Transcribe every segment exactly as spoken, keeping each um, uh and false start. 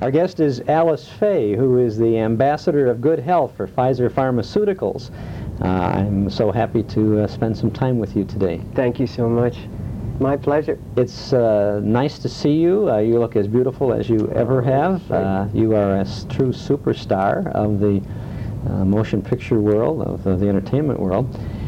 Our guest is Alice Faye, who is the Ambassador of Good Health for Pfizer Pharmaceuticals. Uh, I'm so happy to uh, spend some time with you today. Thank you so much. My pleasure. It's uh, nice to see you. Uh, you look as beautiful as you ever have. Uh, you are a s- true superstar of the uh, motion picture world, of, of the entertainment world.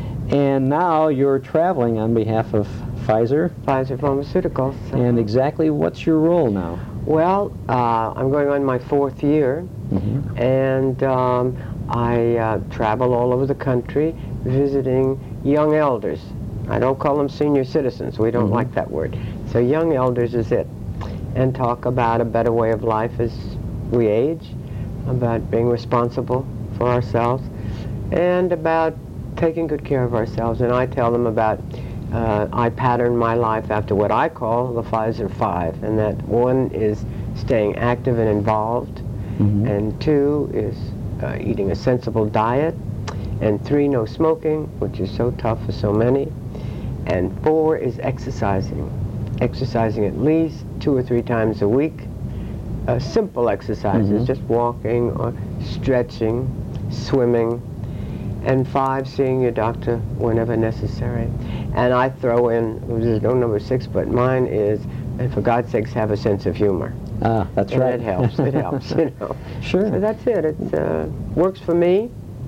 And now you're traveling on behalf of Pfizer. Pfizer Pharmaceuticals. And exactly what's your role now? Well, uh, I'm going on my fourth year, Mm-hmm. and um, I uh, travel all over the country visiting young elders. I don't call them senior citizens. We don't Mm-hmm. like that word. So young elders is it. And talk about a better way of life as we age, about being responsible for ourselves, and about taking good care of ourselves. And I tell them about Uh, I pattern my life after what I call the Pfizer Five, and that one is staying active and involved, Mm-hmm. and two is uh, eating a sensible diet, and three, no smoking, which is so tough for so many, and four is exercising. Exercising at least two or three times a week. Uh, simple exercises, Mm-hmm. just walking or stretching, swimming, and five, seeing your doctor whenever necessary. And I throw in, there's no number six, but mine is, and for God's sakes, have a sense of humor. Ah, that's And right. it helps, it helps, you know. Sure. So that's it, it uh, works for me,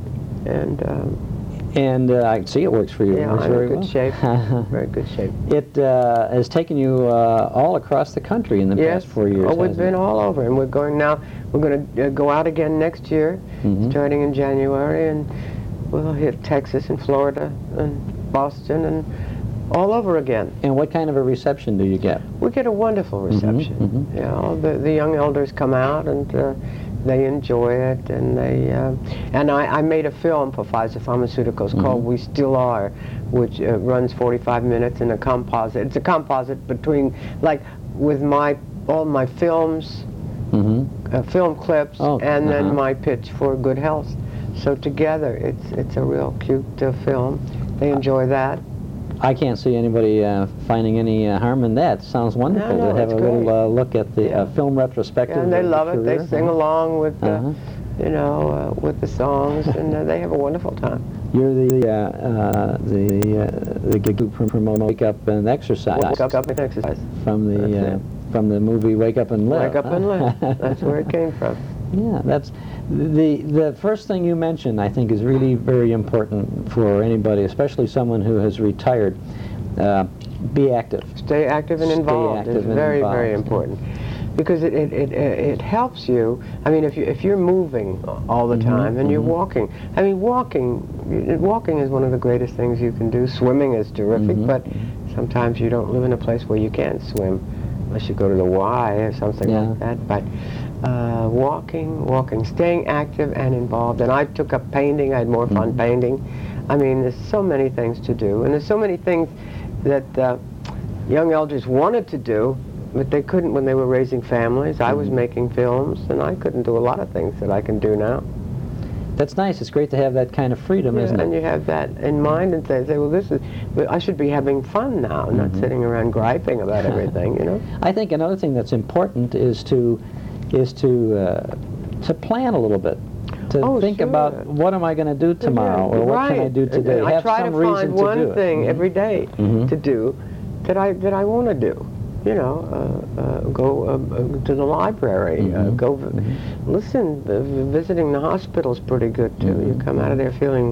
and um, And uh, I can see it works for you. yeah, Works I'm very in good well. shape, very good shape. It uh, has taken you uh, all across the country in the Yes, past four years. oh, we've hasn't been it? all over, and we're going now, we're going to uh, go out again next year, Mhm. starting in January, and we'll hit Texas and Florida and Boston and all over again. And what kind of a reception do you get? We get a wonderful reception. mhm. You know, the, the young elders come out and uh, they enjoy it, and they uh, and I, I made a film for Pfizer Pharmaceuticals Mhm. called We Still Are, which uh, runs forty-five minutes in a composite. It's a composite between, like, with my all my films, Mm-hmm. uh, film clips, Oh, and then uh-huh. my pitch for Good Health. So together, it's it's a real cute uh, film. They enjoy that. I can't see anybody uh, finding any uh, harm in that. Sounds wonderful no, to have it's a little great. uh, look at the Yeah. uh, film retrospective. Yeah, and they of the love it. They career. sing Uh-huh. along with, the, Uh-huh. you know, uh, with the songs, and uh, they have a wonderful time. You're the uh, uh, the uh, the gig from promote Wake Up and Exercise Wake up, up and exercise. from the That's uh, it. from the movie Wake Up and Live. Wake up and live. That's where it came from. Yeah, that's the the first thing you mentioned. I think is really very important for anybody, especially someone who has retired. Uh, be active. Stay active and Stay involved active is and very, involved, very yeah. important. Because it, it, it, it helps you. I mean, if, you, if you're moving all the Mhm, time and you're mhm. walking, I mean, walking walking is one of the greatest things you can do. Swimming is terrific, Mhm. but sometimes you don't live in a place where you can't swim unless you go to the Y or something Yeah. like that. But uh, walking, walking, staying active and involved. And I took up painting. I had more fun Mhm. painting. I mean, there's so many things to do. And there's so many things that uh, young elders wanted to do, but they couldn't when they were raising families. I was Mhm. making films, and I couldn't do a lot of things that I can do now. That's nice. It's great to have that kind of freedom, Yeah, isn't and it? you have that in mind and say, say, well, this is, well, I should be having fun now, not Mhm. sitting around griping about everything, you know? I think another thing that's important is to is to uh, to plan a little bit. To Oh, think sure. about what am I going to do tomorrow, Yeah, or what right. can I do And- today. and I have try some to reason find to one do it. thing Mhm. every day Mhm. to do that I that I want to do. You know, uh, uh, go uh, uh, to the library, uh, Mhm. go v- Mhm. listen. Uh, visiting the hospital's pretty good too. You Mhm. come out of there feeling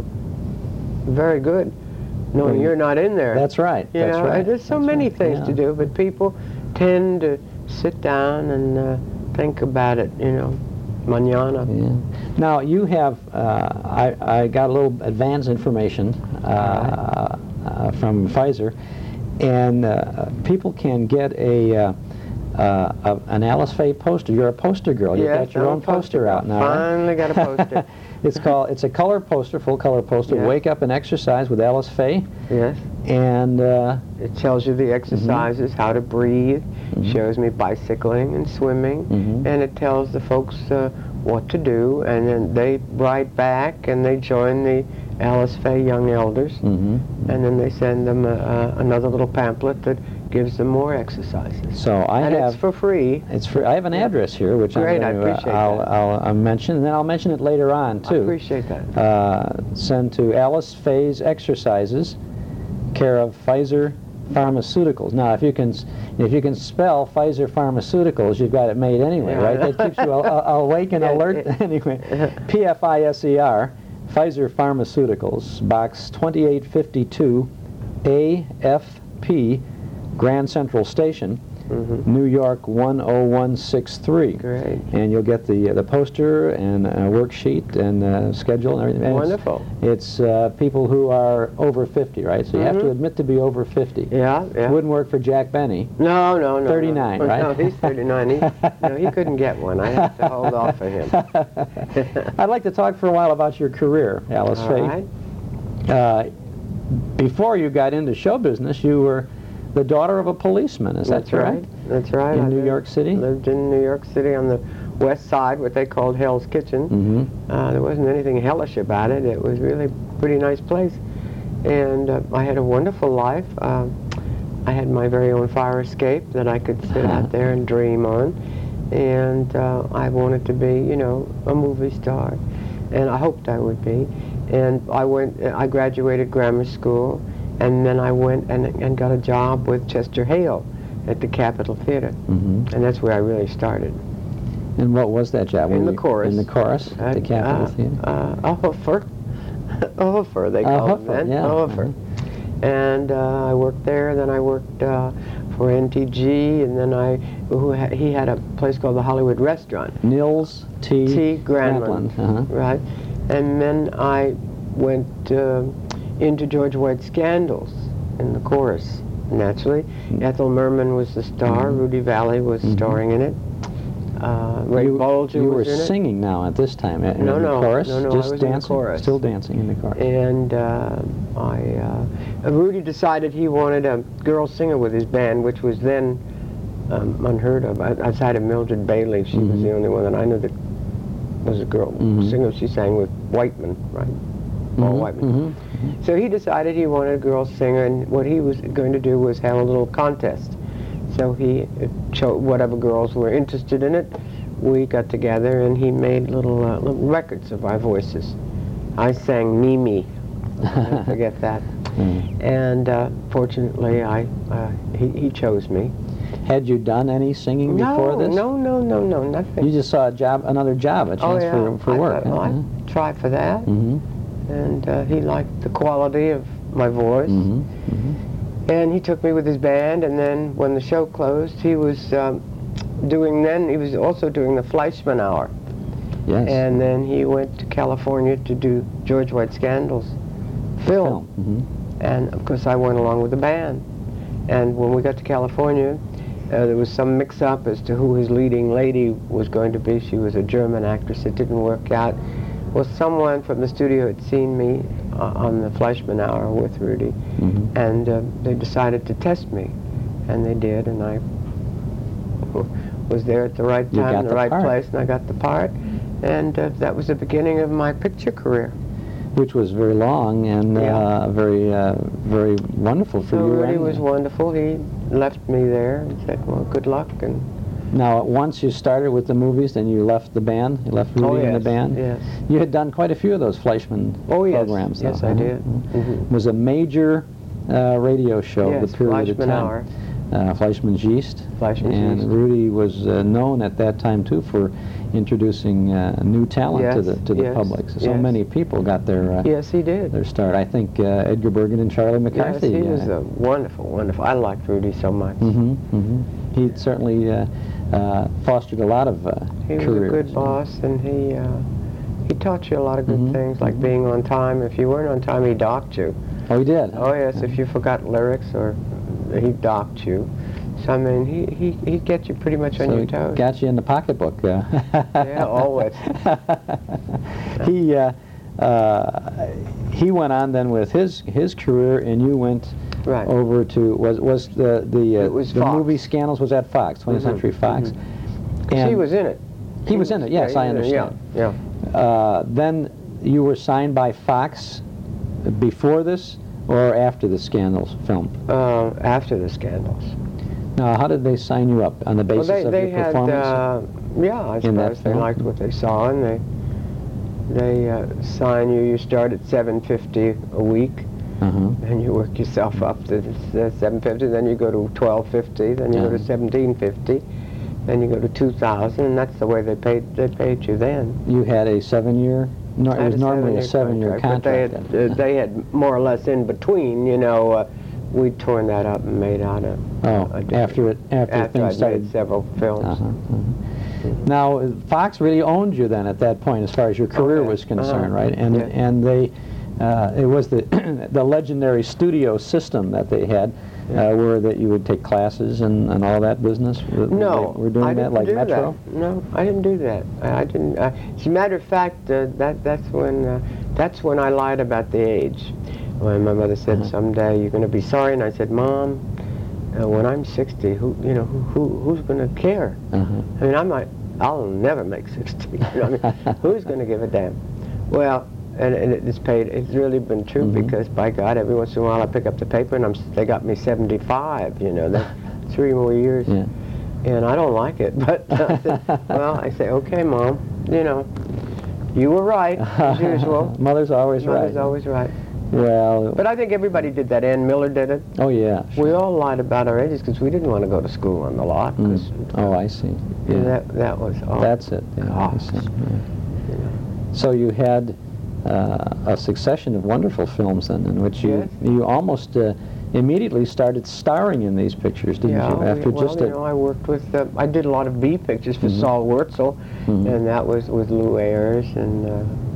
very good, knowing Mhm. you're not in there. That's right. You That's know, right. and there's so That's many right. things Yeah. to do, but people tend to sit down and uh, think about it. You know, mañana. Yeah. Now you have. Uh, I I got a little advance information uh, uh, from Pfizer, and uh, people can get a. Uh, uh, a, an Alice Faye poster. You're a poster girl. You've Yes, got your I'm a own poster girl. out now. right? Finally got a poster. It's called. It's a color poster, full color poster. Yes. Wake Up and Exercise with Alice Faye, Yes. and uh, It tells you the exercises, how to breathe, Mhm. shows me bicycling and swimming, Mhm. and it tells the folks uh, what to do, and then they write back and they join the Alice Faye Young Elders, mhm. and then they send them uh, uh, another little pamphlet that gives them more exercises. So I and have it's for free. It's free. I have an address here, which Great, I'm I going to, appreciate I'll, that. I'll, I'll mention, and then I'll mention it later on too. I appreciate that. Uh, send to Alice Faye's Exercises, care of Pfizer Pharmaceuticals. Now, if you can, if you can spell Pfizer Pharmaceuticals, you've got it made anyway, Yeah. right? That keeps you a, a, awake and Yeah, alert it- anyway. P F I S E R, Pfizer Pharmaceuticals, Box twenty-eight fifty-two, A F P, Grand Central Station, Mhm. New York one oh one six three. Great. And you'll get the the poster and a worksheet and uh, schedule and everything. And it's- Wonderful. It's uh, people who are over fifty, right? So you have to Mhm. admit to be over fifty. Yeah, yeah. Wouldn't work for Jack Benny. No, no, no. thirty-nine, no. right? No, he's thirty-nine. He, no, he couldn't get one. I have to hold off for him. I'd like to talk for a while about your career, Alice All Faye. right. Uh, before you got into show business, you were the daughter of a policeman. Is That's that correct? right. That's right. In I New lived- York City? Lived in New York City on the west side, what they called Hell's Kitchen. Mm-hmm. Uh, there wasn't anything hellish about it. It was really a pretty nice place. And uh, I had a wonderful life. Uh, I had my very own fire escape that I could sit out there and dream on. And uh, I wanted to be, you know, a movie star. And I hoped I would be. And I went, I graduated grammar school, and then I went and, and got a job with Chester Hale at the Capitol Theater. Mm-hmm. And that's where I really started. And what was that job? In Were the you- chorus. In the chorus at the Capitol uh, Theater? Uh, a hoofer. a hoofer, they A called hoofer, it then. yeah. A hoofer. And uh, I worked there, then I worked uh, for N T G, and then I, who ha he had a place called the Hollywood Restaurant. Nils T. T. Granlund, Uh-huh. right? And then I went uh, into George White's Scandals in the chorus, naturally. Ethel Merman was the star, Mhm. Rudy Valley was Mhm. starring in it. Uh, Ray you, Bolger you was were in it. singing now at this time in No, the no, chorus? no, no, I Just was in the dancing? chorus. Still dancing in the chorus. And uh, I, uh, Rudy decided he wanted a girl singer with his band, which was then um, unheard of. I- Outside of Mildred Bailey, she was Mhm. the only one that I knew that was a girl Mhm. singer. She sang with Whiteman, right? Paul Mhm, Whiteman. mhm. So he decided he wanted a girl singer, and what he was going to do was have a little contest. So he uh, chose whatever girls were interested in it. We got together, and he made little, uh, little records of our voices. I sang Mimi. I'll never forget that. Mm. And uh, fortunately, I uh, he, he chose me. Had you done any singing No, before this? no, no, no, no, nothing. You just saw a job, another job, a oh chance yeah, for, for I work. thought, well, huh? I'd try for that. Mm-hmm. And uh, he liked the quality of my voice. Mm-hmm. Mm-hmm. And he took me with his band, and then when the show closed, he was um, doing then, he was also doing the Fleischman Hour. Yes. And then he went to California to do George White Scandals film. Mm-hmm. And of course I went along with the band. And when we got to California, uh, there was some mix-up as to who his leading lady was going to be. She was a German actress. It didn't work out. Well, someone from the studio had seen me uh, on the Fleischman Hour with Rudy, Mm-hmm. and uh, they decided to test me, and they did, and I was there at the right You time, got in the, the right part. place, and I got the part, and uh, that was the beginning of my picture career. Which was very long and Yeah. uh, very, uh, very wonderful for So you. Rudy and- was wonderful. He left me there and said, well, good luck, and Now, once you started with the movies, then you left the band. You left Rudy oh, yes, in the band. yes. You had done quite a few of those Fleischman Oh, yes. programs. Yes, though, I huh? did. Mhm. Mhm. It was a major uh, radio show Yes, of the period of Fleischman time. Hour. Uh, Fleischman Gist. Fleischman and Gist. Rudy was uh, known at that time too for introducing uh, new talent to Yes, the to the yes, public. So, so yes. many people got their uh, Yes, he did. their start. I think uh, Edgar Bergen and Charlie Yes, McCarthy. he was uh, a wonderful, wonderful. I liked Rudy so much. hmm hmm He certainly uh, uh, fostered a lot of uh, He was careers. a good boss, and he uh, he taught you a lot of good Mhm, things, like mhm. being on time. If you weren't on time, he docked you. Oh, he did. Oh yes, if you forgot lyrics, or he docked you. So I mean, he he he'd get you pretty much on So your he toes. got you in the pocketbook. Uh. Yeah, always. he uh, uh, he went on then with his his career, and you went Right. over to was was the the uh, It was the Fox. movie Scandals was at Fox, twentieth Mhm, Century Fox. mhm. And he was in it. he was in it. Yes, yeah, I he was in it, understand. Yeah, yeah. Uh, then you were signed by Fox before this, or after the Scandals film? Uh, after the Scandals. Now, how did they sign you up? On the basis well, they, of they your had, performance? Uh, yeah, I in that suppose they film? liked what they saw, and they they uh, sign you. You start at seven fifty a week, uh-huh. and you work yourself up to uh, seven fifty. Then you go to twelve fifty. Then you Uh-huh. go to seventeen fifty. Then you go to two thousand, and that's the way they paid. They paid you then. You had a seven-year. No, I it had was normally a seven-year contract, but they contract. had, uh, they had more or less in between. You know, uh, we'd torn that up and made out a. oh, a different- after it, after, after things I'd started. made several films. Uh-huh, uh-huh. Now, uh, Fox really owned you then at that point, as far as your career Okay. was concerned, Uh-huh. right? And Yeah. and they, uh, it was the the legendary studio system that they had, Yeah. uh, where that you would take classes and, and all that business. Were- No, they were doing I that didn't like do Metro. That. No, I didn't do that. I, I didn't. Uh, as a matter of fact, uh, that that's when uh, that's when I lied about the age. When my mother said, Uh-huh. "Someday you're going to be sorry," and I said, "Mom, uh, when I'm sixty, who you know who, who who's going to care? Uh-huh. I mean, I might, I'll never make sixty. You know, I mean, who's going to give a damn?" Well, and, and it's paid. It's really been true Mhm. because, by God, every once in a while I pick up the paper and I'm they got me seventy-five. You know, that's three more years. Yeah. And I don't like it, but I said, well, I say, okay, Mom, you know, you were right, as usual. Mother's always right. Mother's always right. Well, But I think everybody did that. Ann Miller did it. oh yeah. We all lied about our ages because we didn't want to go to school on the lot. 'cause, Mm. Oh, I see. yeah, Yeah. That, that was all. That's it. Yeah, I cost, see. Yeah. you know. So you had uh, a succession of wonderful films then, in which you Yes. you almost uh, immediately started starring in these pictures, didn't Yeah, you? we- After well, just you a, know, I worked with, uh, I did a lot of B pictures for Mhm. Saul Wurtzel, Mhm. and that was with Lou Ayres, and uh,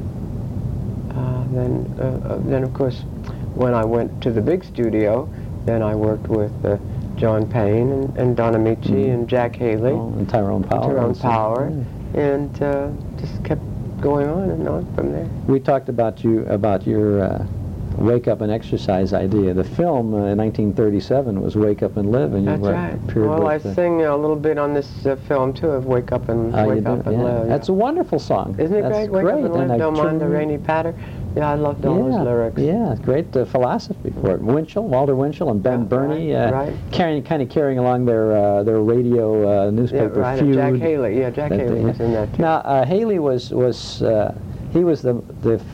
uh, then, uh, uh, then of course, when I went to the big studio, then I worked with uh, John Payne and, and Don Amici Mhm. and Jack Haley, oh, and Tyrone Power. Tyrone and so- Power, yeah. and uh, just kept going on and on from there. We talked about you about your uh, wake up and exercise idea. The film uh, in nineteen thirty-seven was Wake Up and Live, and you That's were right. appeared Well, I with the- sing a little bit on this uh, film too of Wake Up and Oh, you Wake do? Up and Yeah. Live. That's a wonderful song. Isn't it That's great? Wake great. Up and Live, I don't mind the truly- rainy patter. Yeah, I loved all yeah, those lyrics. Yeah, great uh, philosophy for it. Winchell, Walter Winchell, and Ben Yeah, Burney, right, uh, right. carrying, kind of carrying along their uh, their radio uh, Yeah, newspaper right. and feud. Jack Haley. Yeah, Jack that Haley they- was in that too. Now, uh, Haley was was uh, he was the the f-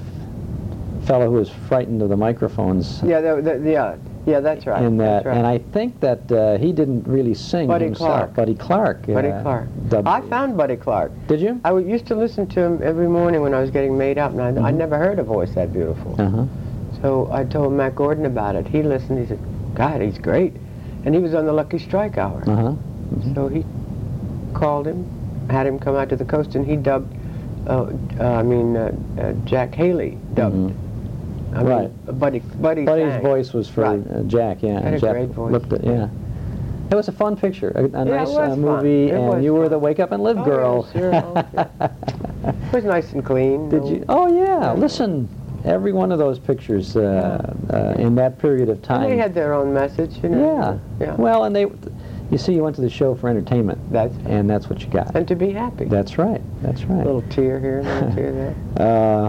fellow who was frightened of the microphones. Yeah, that, that, yeah, yeah. That's right. In that, that's right. and I think that uh, he didn't really sing Buddy himself. Clark. Buddy Clark. Buddy uh, Clark. dubbed- I found Buddy Clark. Did you? I w- used to listen to him every morning when I was getting made up, and I, Mhm. I'd never heard a voice that beautiful. Uh huh. So I told Matt Gordon about it. He listened. He said, "God, he's great," and he was on the Lucky Strike Hour. Uh huh. So he called him, had him come out to the coast, and he dubbed. Uh, uh, I mean, uh, uh, Jack Haley dubbed. Mhm. I mean, Right. Buddy, Buddy Buddy's sang. voice was for Right. uh, Jack, yeah. Had and a Jack great voice. looked at- yeah. It was a fun picture, a, a Yeah, it nice was uh, fun. movie, It and was you were fun. the Wake Up and Live Oh, girl. yeah, sure. Oh, yeah. It was nice and clean. Did no- you? Oh yeah. Yeah. Listen, every one of those pictures uh, uh, in that period of And time. they had their own message, you know. yeah. Yeah. Well, and they, you see, you went to the show for entertainment, That's and that's what you got. and to be happy. That's right. That's A right. little tear here, a little tear there. Uh,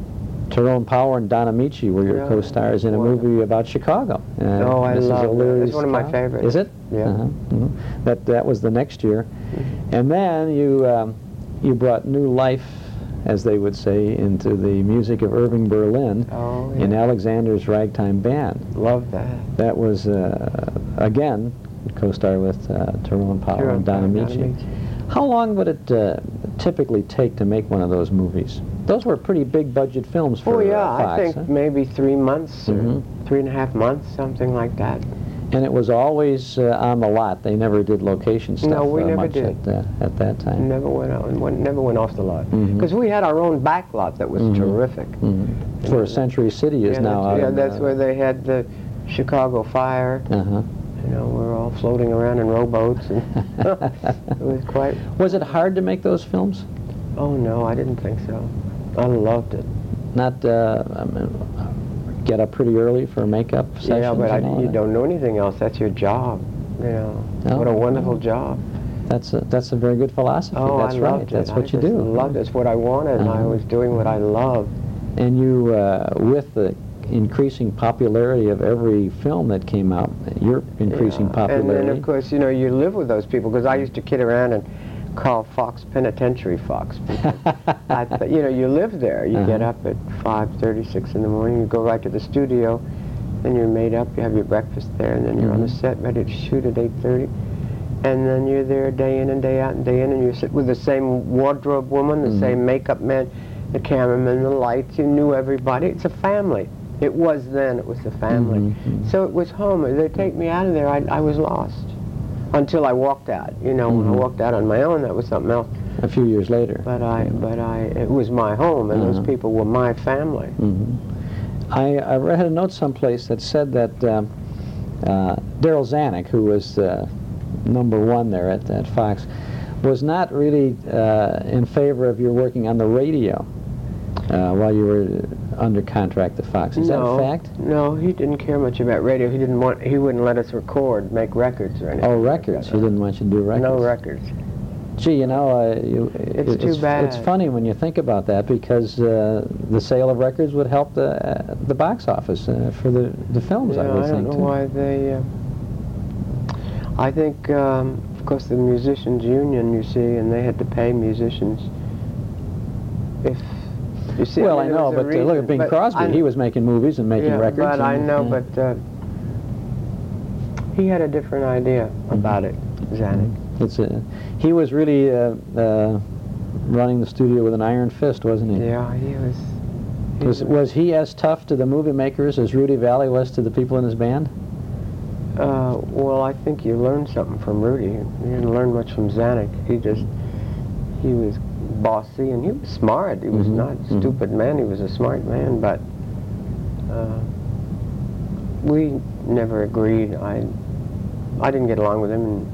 Tyrone Power and Don Amici were your Yeah, co-stars in a wonderful. movie about Chicago. Uh, Oh, I Missus love that. O'Leary's That's one of my Chicago. favorites. Is it? Yeah. Uh-huh. Mhm. That that was the next year, Mm-hmm. and then you um, you brought new life, as they would say, into the music of Irving Berlin Oh, in yeah. Alexander's Ragtime Band. Love that. That was uh, again co-star with uh, Tyrone Power Tyrone and Don Power, Don Amici. Amici. How long would it uh, typically take to make one of those movies? Those were pretty big budget films for Oh yeah, uh, Fox, I think huh? maybe three months or Mhm. three and a half months, something like that. And it was always uh, on the lot. They never did location stuff No, we uh, never much did. At, uh, at that time. Never went out, went, never went off the lot. Mhm. Because we had our own back lot that was Mhm. terrific. Mhm. For Yeah, Century City is yeah, now that's, out yeah, in, that's uh, where they had the Chicago fire. Uh-huh. You know, we were all floating around in rowboats, and it was quite. Was it hard to make those films? Oh no, I didn't think so. I loved it. Not uh, I mean, get up pretty early for makeup sessions? Yeah, but I, and all you that? don't know anything else. That's your job. You know, Oh, what a wonderful oh. job. That's a, that's a very good philosophy. Oh, that's I right. loved it. That's I what you just do. Loved it. It's what I wanted, and I Uh-huh. was doing what I loved. And you, uh, with the increasing popularity of every film that came out. Your increasing Yeah. popularity. And then, of course, you know, you live with those people, because I used to kid around and call Fox Penitentiary Fox. I th- you know, you live there. You Uh-huh. get up at five thirty, six in the morning, you go right to the studio, then you're made up, you have your breakfast there, and then you're on the Mhm. set ready to shoot at eight thirty. And then you're there day in and day out and day in, and you sit with the same wardrobe woman, the Mhm. same makeup man, the cameraman, the lights. You knew everybody. It's a family. It was then. It was a family. Mhm. So it was home. They take me out of there. I, I was lost until I walked out. You know, when I Mhm. walked out on my own, that was something else. A few years later. But I, but I, it was my home, and Uh-huh. those people were my family. Mhm. I, I read a note someplace that said that um, uh, Daryl Zanuck, who was uh, number one there at, at Fox, was not really uh, in favor of your working on the radio uh, while you were under contract to Fox. Is no, that a fact? No, he didn't care much about radio. He didn't want. He wouldn't let us record, make records or anything. Oh, like records. that. He didn't want you to do records. No records. Gee, you know, uh, you, It's it- too it's, bad. It's funny when you think about that, because uh, the sale of records would help the uh, the box office uh, for the the films. Yeah, I would I don't think know too. why they. Uh, I think, um, of course, the musicians' union, you see, and they had to pay musicians. If you see, Well, I, I mean, there know, was a but uh, look reason, at Bing but Crosby. I- He was making movies and making yeah, records. but I and, know, yeah. but uh, he had a different idea about it, Zanuck. It's a, he was really uh, uh, running the studio with an iron fist, wasn't he? Yeah, he was. He Was, was he as tough to the movie makers as Rudy Vallée was to the people in his band? Uh, well, I think you learned something from Rudy. You didn't learn much from Zanuck. He just, he was bossy, and he was smart. He was Mhm, not a mhm. stupid man. He was a smart man, but uh, we never agreed. I, I didn't get along with him, and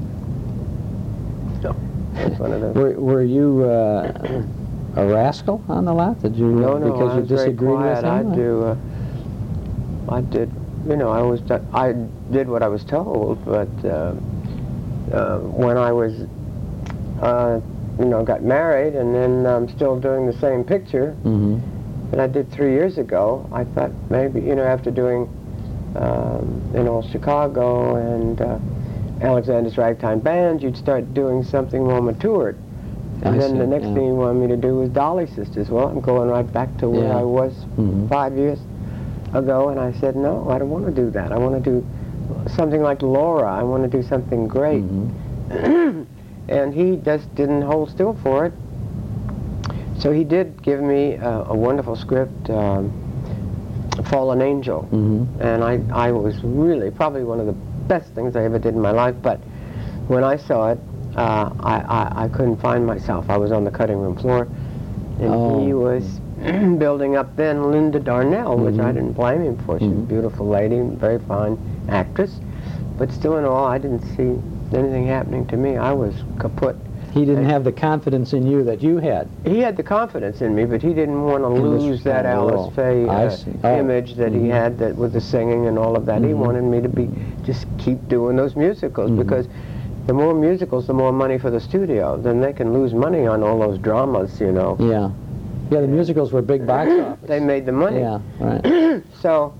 no, it was one of those. Were, were you uh, a rascal on the lot? Did you No, no, because I you was very disagreed quiet. with him? I or- do. Uh, I did. You know, I always done, I did what I was told, but uh, uh, when I was, uh, you know, got married, and then I'm still doing the same picture Mhm. that I did three years ago. I thought maybe, you know, after doing um, in Old Chicago and uh, Alexander's Ragtime Band, you'd start doing something more matured. And I then see, the next yeah. thing you wanted me to do was Dolly Sisters. Well, I'm going right back to where Yeah. I was Mhm. five years ago, and I said, no, I don't want to do that. I want to do something like Laura. I want to do something great. Mhm. And he just didn't hold still for it. So he did give me a, a wonderful script, um, Fallen Angel. Mhm. And I, I was really probably one of the best things I ever did in my life, but when I saw it, uh, I, I, I couldn't find myself. I was on the cutting room floor, and Oh. he was building up then Linda Darnell, which I Mhm. didn't blame him for. She's a Mhm. beautiful lady, very fine actress, but still in all, I didn't see anything happening to me. I was kaput. He didn't have the confidence in you that you had. He had the confidence in me, but he didn't want to In this lose that kind of Alice role. Faye I uh, see. Oh. image that he Mhm. had, that with the singing and all of that. He Mhm. wanted me to be just keep doing those musicals, Mhm. because the more musicals, the more money for the studio. Then they can lose money on all those dramas, you know. Yeah. Yeah, the musicals were big box office. They made the money. Yeah, right. So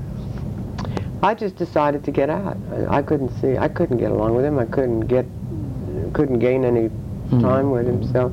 I just decided to get out. I, I couldn't see. I couldn't get along with him. I couldn't get. Couldn't gain any Mhm. time with him. So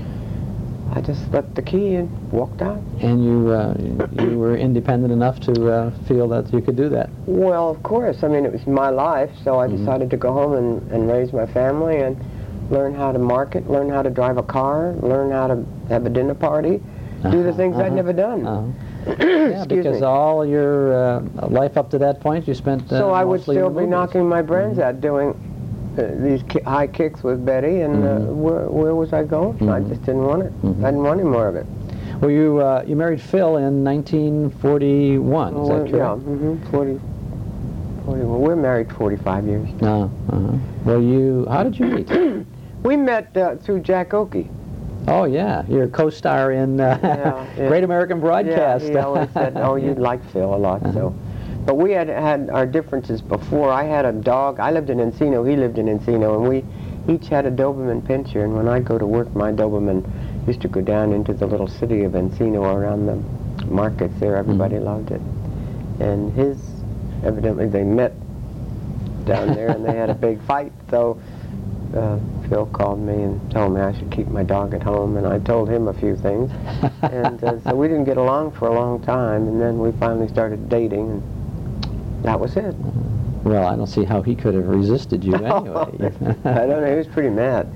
I just left the key and walked out. And you uh, you were independent enough to uh, feel that you could do that. Well, of course. I mean, it was my life, so I Mhm. decided to go home and, and raise my family and learn how to market, learn how to drive a car, learn how to have a dinner party, do the Uh-huh, things I'd uh-huh, never done. uh-huh. Yeah, Excuse because me. all your uh, life up to that point you spent uh, So I would mostly in still the be movies. knocking my brains Mhm. out doing uh, these ki- high kicks with Betty, and uh, Mhm. where, where was I going? I Mhm. just didn't want it. Mhm. I didn't want any more of it. Well, you uh, you married Phil in nineteen forty-one. Is Well, that yeah, correct? mm-hmm, forty, forty, well, we're married forty-five years. No. Uh-huh. Well, you. How did you meet? We met uh, through Jack Oakey. Oh yeah, you're a co-star in uh, Yeah, yeah. Great American Broadcast. Yeah, he always said, oh, you'd like Phil a lot, so. But we had had our differences before. I had a dog. I lived in Encino. He lived in Encino, and we each had a Doberman Pinscher. And when I'd go to work, my Doberman used to go down into the little city of Encino around the markets there. Everybody Mhm. loved it. and his, evidently they met down there and they had a big fight, so uh, Phil called me and told me I should keep my dog at home, and I told him a few things, and uh, so we didn't get along for a long time, and then we finally started dating, and that was it. Well, I don't see how he could have resisted you anyway. I don't know, he was pretty mad.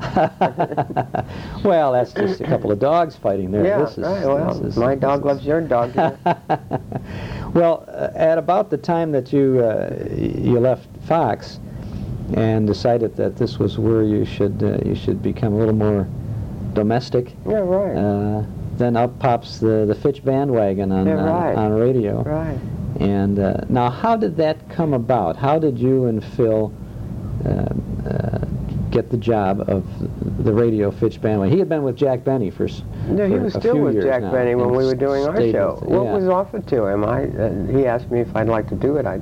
Well, that's just a couple of dogs fighting there. Yeah, this is, right, well, this is, my this dog is. loves your dog. Well, uh, at about the time that you uh, you left Fox and decided that this was where you should uh, you should become a little more domestic, Yeah, right. uh, then up pops the the Fitch bandwagon on Yeah, on, right. on radio. Right. And uh, now, how did that come about? How did you and Phil uh, uh, get the job of the radio Fitch bandwagon? He had been with Jack Benny for, s- No, he for was a still few with years Jack now, Benny when and we were doing our stayed show. with- What yeah. was offered to him? I uh, he asked me if I'd like to do it. I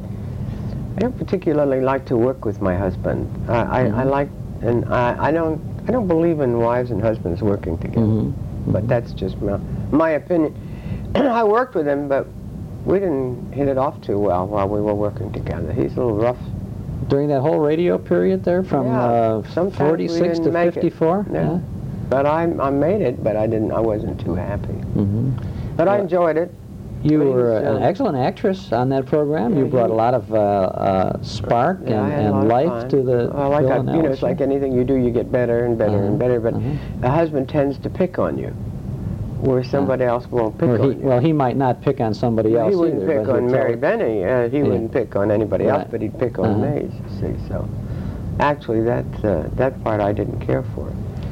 I don't particularly like to work with my husband. I I, I Mhm. like and I, I don't I don't believe in wives and husbands working together. Mhm. But that's just my, my opinion. I worked with him, but we didn't hit it off too well while we were working together. He's a little rough. During that whole radio period there, from Yeah, uh, sometimes we forty-six didn't to make it. fifty-four? Yeah. But I I made it, but I didn't. I wasn't too happy. hmm But I Well, enjoyed it. You But he were was, an uh, excellent actress on that program. Yeah, you brought he- a lot of uh, uh, spark Yeah, I and, had a lot and of life fun. to the Well, like Phil I, and you know, Alice it's like show. anything you do, you get better and better Uh-huh, and better. But uh-huh. the husband tends to pick on you, where somebody else won't pick Or on he, you. well, he might not pick on somebody else he wouldn't either. pick but on he'd Mary tell- Benny. Uh, he Yeah. wouldn't pick on anybody else, Right. but he'd pick on Uh-huh. me. You see, so actually, that uh, that part I didn't care for.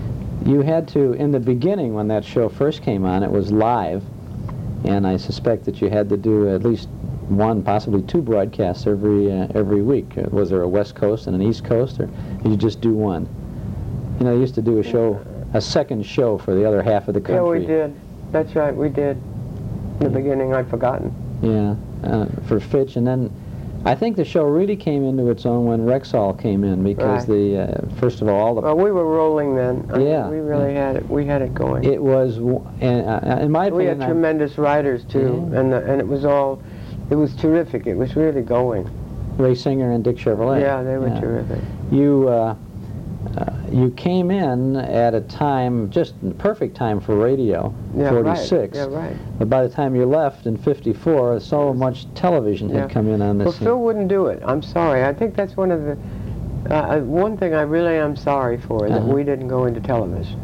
You had to, in the beginning when that show first came on, it was live, and I suspect that you had to do at least one, possibly two broadcasts every uh, every week. Uh, Was there a West Coast and an East Coast, or did you just do one? You know, you used to do a show, a second show for the other half of the Yeah, country. we did. That's right, we did. In the beginning, I'd forgotten. Yeah, uh, for Fitch, and then I think the show really came into its own when Rexall came in, because Right. the uh, first of all, all the Well, we were rolling then. I mean, Yeah, we really had it. We had it going. it was, w- and uh, in my we opinion, had I- tremendous writers too, Yeah. and the, and it was all, it was terrific. It was really going. Ray Singer and Dick Chevrolet. Yeah, they were Yeah. terrific. You uh, uh, you came in at a time, just perfect time for radio, Yeah, forty-six. right. Yeah, right. But by the time you left in fifty-four, so much television had Yeah. come in on Well, this. Phil wouldn't do it. I'm sorry. I think that's one of the uh, uh, one thing I really am sorry for, that Uh-huh. we didn't go into television.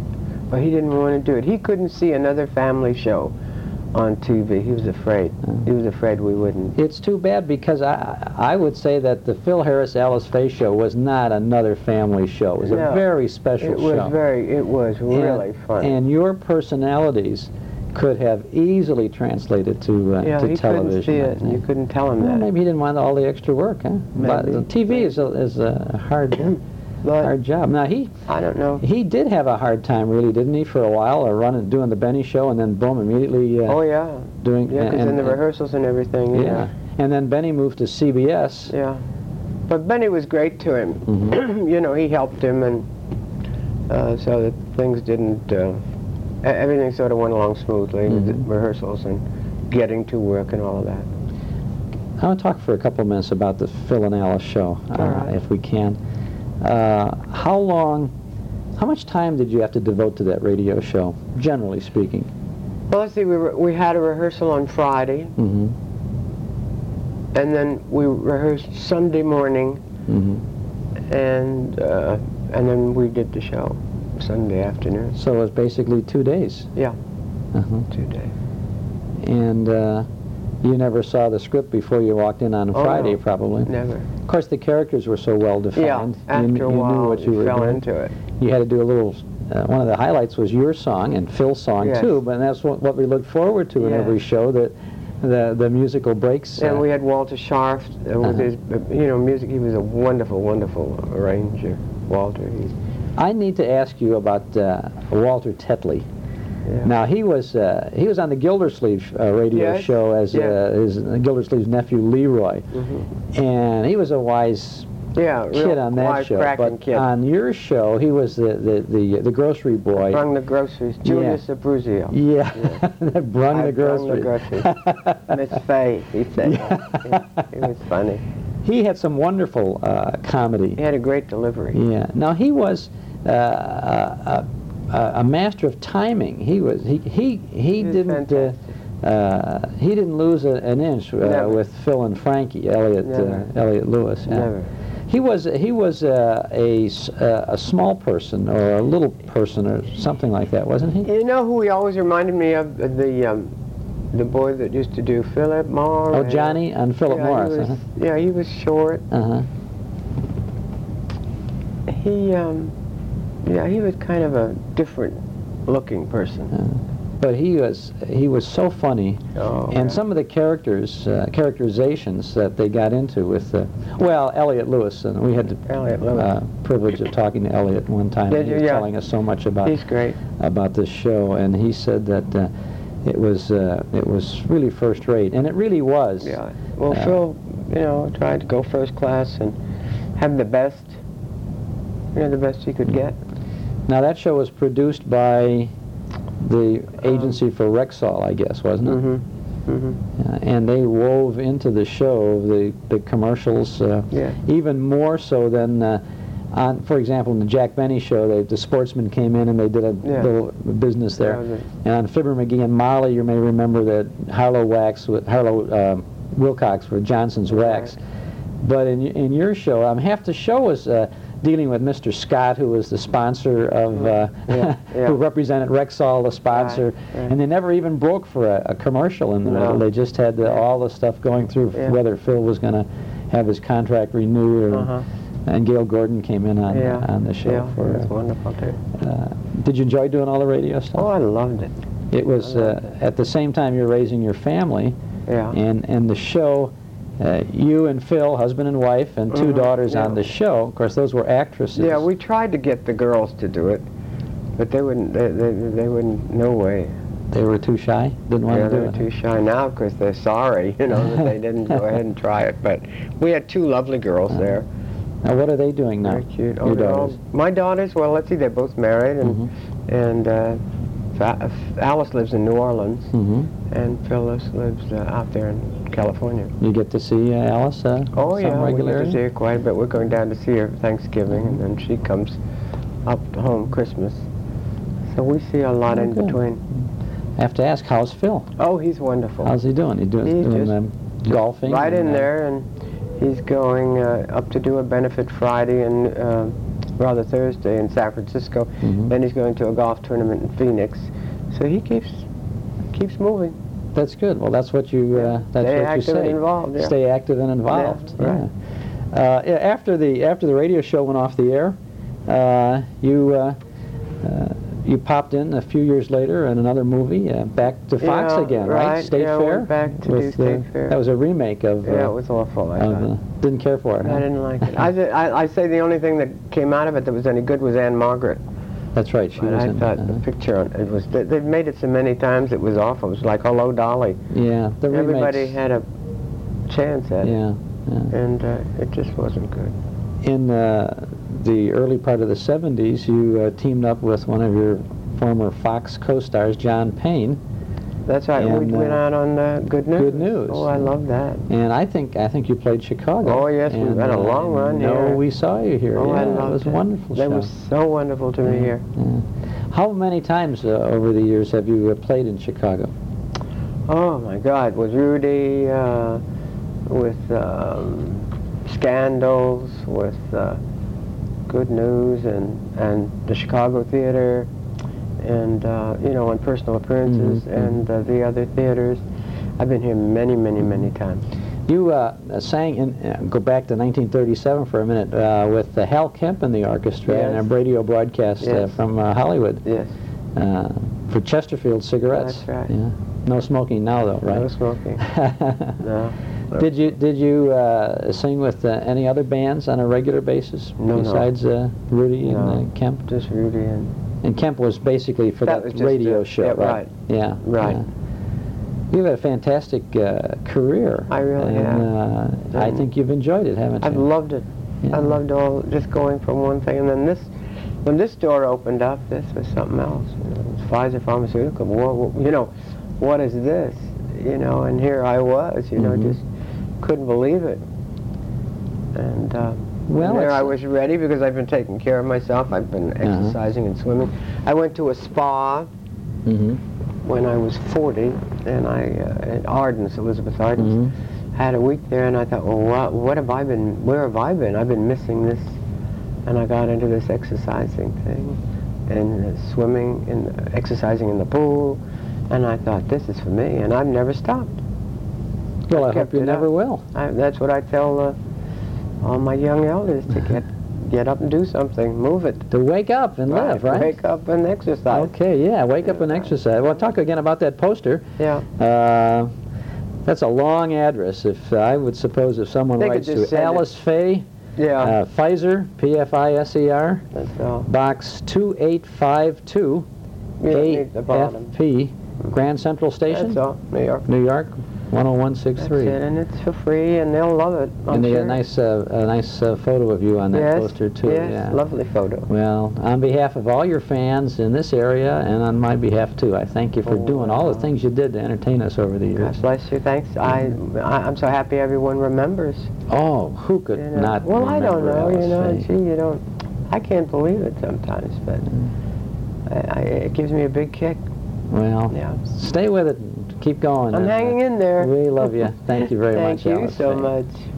But he didn't want to do it. He couldn't see another family show on T V. He was afraid. Uh-huh. He was afraid we wouldn't. It's too bad, because I I would say that the Phil Harris Alice Faye show was not another family show. It was No, a very special It was show. very. It was really and, fun. And your personalities could have easily translated to uh, yeah, to he television. couldn't see I it, and you think. couldn't tell him Well, that. maybe he didn't want all the extra work, huh? But Maybe. the T V is a, is a hard But hard job. Now he I don't know. he did have a hard time, really, didn't he, for a while, or running doing the Benny show, and then boom, immediately uh, Oh yeah. doing Yeah, because and, in the and- rehearsals and everything. yeah. Yeah. And then Benny moved to C B S. Yeah. But Benny was great to him. Mhm. You know, he helped him, and uh, so that things didn't. Uh, e- everything sort of went along smoothly with Mhm. the rehearsals and getting to work and all of that. I want to talk for a couple of minutes about the Phil and Alice show, uh, All right. if we can. Uh, how long, how much time did you have to devote to that radio show, generally speaking? Well, let's see. We re- we had a rehearsal on Friday, Mm-hmm. and then we rehearsed Sunday morning, Mm-hmm. and uh, and then we did the show Sunday afternoon. So it was basically two days. Yeah, Uh-huh. two days. And uh, you never saw the script before you walked in on Oh, Friday, no. probably. Never. Of course, the characters were so well Yeah. defined. After you, a you while, knew what you we were fell doing. into it. You had to do a little. Uh, one of the highlights was your song and Phil's song Yes. too, but that's what, what we look forward to in Yes. every show. That the the musical breaks. And uh, we had Walter Scharf uh, with Uh-huh. his, uh, you know, music. He was a wonderful, wonderful arranger, Walter. He, I need to ask you about uh, Walter Tetley. yeah. Now he was uh, he was on the Gildersleeve uh, radio Yes. show as Yeah. uh, his uh, Gildersleeve's nephew Leroy, Mhm. and he was a wise Yeah, real kid on that show. wisecracking But kid. on your show, he was the the the, the grocery boy. Brung the groceries. Julius Abruzio. Yeah, Yeah. that brung I the brung groceries. the groceries. Miss Fay, he said. Yeah. It was funny. He had some wonderful uh, comedy. He had a great delivery. Yeah. Now he was uh, a, a, a master of timing. He was he he he, He was didn't uh, fantastic. uh, he didn't lose a, an inch uh, Never. with Phil and Frankie Elliot uh, Never. Elliot Lewis. Yeah. Never. He was he was uh, a s- uh, a small person or a little person or something like that, wasn't he? You know who he always reminded me of? The um, the boy that used to do Philip Morris. Oh, Johnny and Philip yeah, Morris. He was, uh-huh. Yeah, he was short. Uh-huh. He, um, yeah, he was kind of a different looking person. Uh, but he was he was so funny, Oh, and yeah. some of the characters uh, characterizations that they got into with uh, well Elliot Lewis, and we had the Elliot Lewis. uh, privilege of talking to Elliot one time. Did and he you? was Yeah. telling us so much about He's great. about this show, and he said that uh, it was uh, it was really first rate, and it really was. Yeah. Well, Uh, Phil, you know, tried to go first class and have the best, you know, the best he could get. Now that show was produced by the agency for Rexall, I guess, wasn't it? Mm-hmm. Mm-hmm. Uh, and they wove into the show the, the commercials uh, Yeah. even more so than uh, on, for example, in the Jack Benny show, they, the sportsmen came in and they did a Yeah. little business there. That was it. And on Fibber McGee and Molly, you may remember that Harlow Wax, with Harlow uh, Wilcox for Johnson's Wax. Right. But in y- in your show, um, half the show was uh, dealing with Mister Scott, who was the sponsor of, uh, Yeah, yeah. who represented Rexall, the sponsor, Right, right. and they never even broke for a, a commercial in the No. middle. They just had the, all the stuff going through Yeah. whether Phil was going to have his contract renewed, or, Uh-huh. and Gail Gordon came in on Yeah. on the show. Yeah, for. it was wonderful too. Uh, did you enjoy doing all the radio stuff? Oh, I loved it. It was I uh, loved it. at the same time you're raising your family, Yeah. and and the show. Uh, you and Phil, husband and wife, and two Mhm, daughters yeah. on the show. Of course, those were actresses. Yeah, we tried to get the girls to do it, but they wouldn't. They, they, they wouldn't. No way. They were too shy. Didn't want Yeah, to do they're it. too shy now because they're sorry, you know, that they didn't go ahead and try it. But we had two lovely girls Uh-huh. there. Now, what are they doing now? Very cute. Your Oh, they're all- daughters. my daughters. Well, let's see. They're both married, and Mhm. and uh, Fa- Alice lives in New Orleans, Mm-hmm. and Phyllis lives uh, out there in California. You get to see uh, Alice uh, Oh some yeah, we get regularly? to see her quite a bit. We're going down to see her Thanksgiving, and then she comes up to home Christmas. So we see a lot Oh, in good. between. I have to ask, how's Phil? Oh, he's wonderful. How's he doing? He doing, He's doing just um, golfing? Right and, in uh, there, and he's going uh, up to do a benefit Friday and uh, rather Thursday in San Francisco. Mhm. Then he's going to a golf tournament in Phoenix. So he keeps keeps moving. That's good. Well, that's what you uh, that's Stay what you active say. and involved. Yeah. Stay active and involved. Yeah, right. Yeah. Uh, yeah, after the after the radio show went off the air, uh, you uh, uh, you popped in a few years later in another movie, uh, back to Fox Yeah, again, right? right. State Yeah, I Fair. went back to do With, State uh, Fair. That was a remake of. Yeah, uh, it was awful. I of, thought. uh, didn't care for it. Huh? I didn't like it. I, did, I, I say the only thing that came out of it that was any good was Anne Margaret. That's right. She But was I in. thought uh, the picture on it was. They, they've made it so many times. It was awful. It was like Hello Dolly. yeah, the Everybody remakes. had a chance at it, Yeah. yeah. and uh, it just wasn't good. In uh, the early part of the seventies, you uh, teamed up with one of your former Fox co-stars, John Payne, That's right. we And, went uh, out on uh, Good News. Good News. Oh, I love that. and I think I think you played Chicago. Oh, yes, we And, had a uh, long run no, here. we saw you here. Oh, yeah, I it loved was a it. wonderful That show. was so wonderful to me here. Yeah. How many times uh, over the years have you uh, played in Chicago? Oh my God, with Rudy, uh, with um, Scandals, with uh, Good News, and and the Chicago Theater, and uh, you know, on personal appearances, Mhm, and uh, the other theaters. I've been here many, many, many times. You uh, sang in, uh, go back to nineteen thirty-seven for a minute, uh, with uh, Hal Kemp in the orchestra Yes. and a radio broadcast uh, Yes. from uh, Hollywood Yes, uh, for Chesterfield cigarettes. That's right. Yeah. No smoking now, though, right? no smoking. No. no. Did you did you uh, sing with uh, any other bands on a regular basis No, no. besides uh, Rudy No. and uh, Kemp? Just Rudy and And Kemp was basically for That that, was just radio a- show, yeah, right? right. Yeah. Right. yeah. You've had a fantastic uh, career. I really and, have. Uh, I And think you've enjoyed it, haven't I've you? loved it. Yeah. I loved all just going from one thing, and then this, when this door opened up, this was something else. You know, it was Pfizer Pharmaceutical. What, what, you know, what is this? You know, and here I was. You know, Mhm. just couldn't believe it. And, uh, Well, and there it's- I was ready because I've been taking care of myself. I've been Uh-huh. exercising and swimming. I went to a spa Mm-hmm. when I was forty, and I uh, at Ardens, Elizabeth Ardens. Mhm. Had a week there, and I thought, well, what, what have I been, where have I been? I've been missing this. And I got into this exercising thing, and uh, swimming, and exercising in the pool, and I thought, this is for me, and I've never stopped. Well, I kept hope you it never up. will. I, that's what I tell uh, all my young elders, to get get up and do something, move it. To wake up and live, right? Wake up and exercise. Okay, yeah, wake up and exercise. Well, talk again about that poster. Yeah. Uh, that's a long address. If uh, I would suppose if someone They could writes just to send it. Alice Faye, Yeah. uh, Pfizer, P F I S E R, That's all. Box two eight five two, You don't A need the bottom. F P, Grand Central Station, That's all. New York. New York, one oh one six That's three. it, and it's for free, and they'll love it. I'm And they sure. a nice, uh, a nice uh, photo of you on that yes, poster too. Yes, yeah. lovely photo. Well, on behalf of all your fans in this area, and on my behalf too, I thank you for Oh, doing all the wow. things you did to entertain us over the years. God bless you. Thanks. I, I I'm so happy everyone remembers. Oh, who could You know. not Well, I don't remember know. You Alice know, Faye? gee, you don't. I can't believe it sometimes, but I, I, it gives me a big kick. Well, Yeah. stay with it and keep going. I'm and, uh, hanging in there. We love you. Thank you very Thank much, you Alice so Faye. much.